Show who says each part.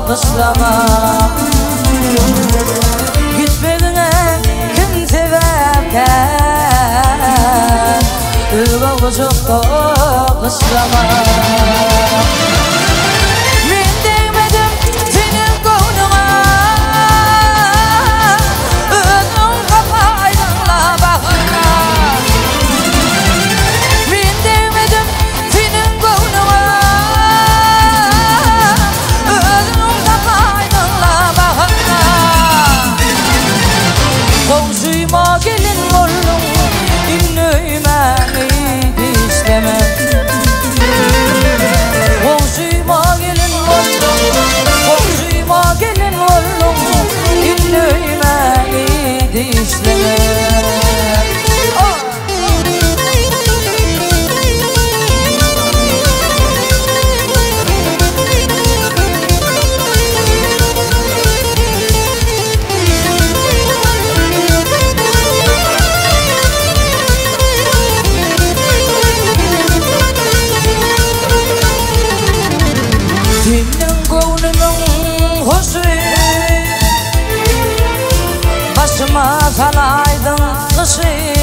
Speaker 1: kışlama. Gitmediğine kim sebepken Üge kucukta kışlama. Men değmedim senin koynuna, özün kapaydınla bakına. Men değmedim senin koynuna, özün kapaydınla bakına. Komşuyma gelin oldum, dinleymen istemem. Komşuyma gelin oldum, komşuyma gelin oldum, dinleymen istemem. Senin koynunun hoşu, başıma salaydın kışı.